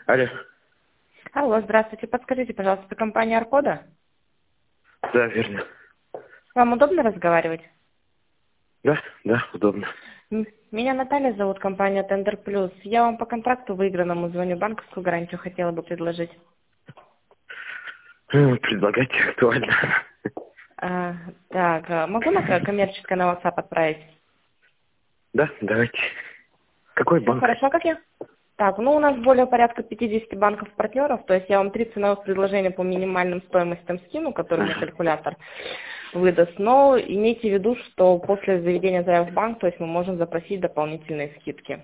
Алло. Алло, здравствуйте. Подскажите, пожалуйста, это компания Аркода? Да, верно. Вам удобно разговаривать? Да, удобно. Меня Наталья зовут, компания Тендер Плюс. Я вам по контракту выигранному звоню, банковскую гарантию хотела бы предложить. Предлагайте актуально. Могу на коммерческое на WhatsApp отправить? Да, давайте. Какой Все банк? хорошо, как я? Так, у нас более порядка 50 банков-партнеров, то есть я вам 3 ценовых предложения по минимальным стоимостям скину, которые мне калькулятор выдаст, но имейте в виду, что после заведения заявок в банк, то есть мы можем запросить дополнительные скидки.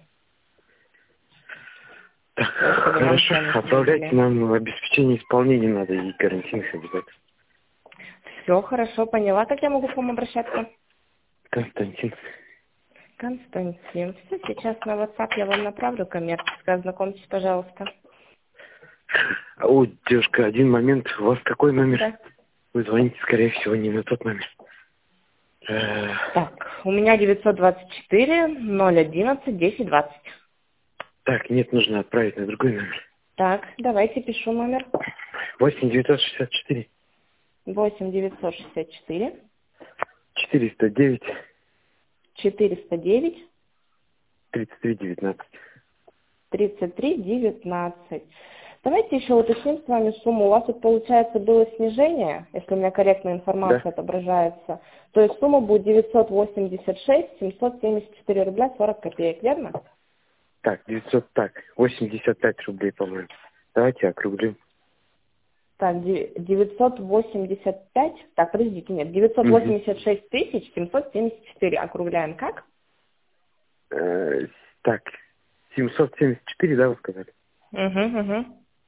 Так, То есть, чтобы нам хорошо. цены Отправляйте снизили. нам обеспечение исполнения надо и гарантийных обязательств. Все хорошо, поняла, как я могу к вам обращаться? Константин. Константин. Все, сейчас на WhatsApp я вам направлю коммерческое, ознакомьтесь, пожалуйста. О, девушка, один момент. У вас какой номер? Да. Вы звоните, скорее всего, не на тот номер. Так, у меня 924 011 1020. Так, нет, нужно отправить на другой номер. Так, давайте пишу номер. 8 964 8 964 409 409 33 19. 33 19. Давайте еще уточним с вами сумму. У вас тут, получается, было снижение, если у меня корректная Да? информация отображается. То есть сумма будет 986 774 рубля 40 копеек, верно? Так, 85 рублей, по-моему. Давайте округлим. Так, 985, так, подождите, нет, Мгм. 986 774 округляем как? Так, 774, да, вы сказали? Угу.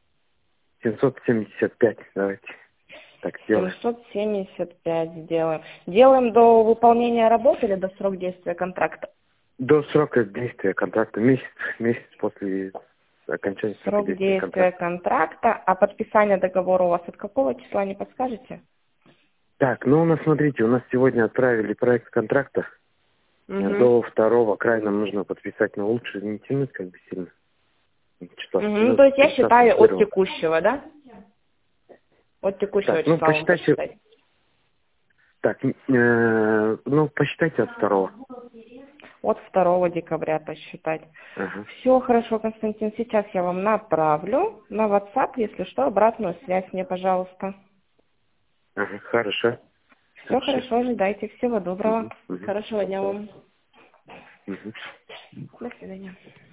775, давайте. Так, сделаем. 775 сделаем. Делаем до выполнения работы или до срок действия контракта? До срока действия контракта. Месяц после окончания срока Срок действия действия контракта. контракта, а подписание договора у вас от какого числа, не подскажете? Так, ну у нас, смотрите, у нас сегодня отправили проект контракта. Угу. До 2-го края нам нужно подписать, но лучше не тянуть как бы сильно. Числа Ну, то есть я 30 считаю от 1. текущего, да? От текущего Так, ну числа вам посчитайте, посчитать. так, посчитайте от 2-го. От 2 декабря посчитать. Ага. Все хорошо, Константин. Сейчас я вам направлю на WhatsApp, если что, обратную связь мне, пожалуйста. Ага, хорошо. Все Хорошо. хорошо, ожидайте. Всего доброго. Мгм. Хорошего дня вам. Мгм. До свидания.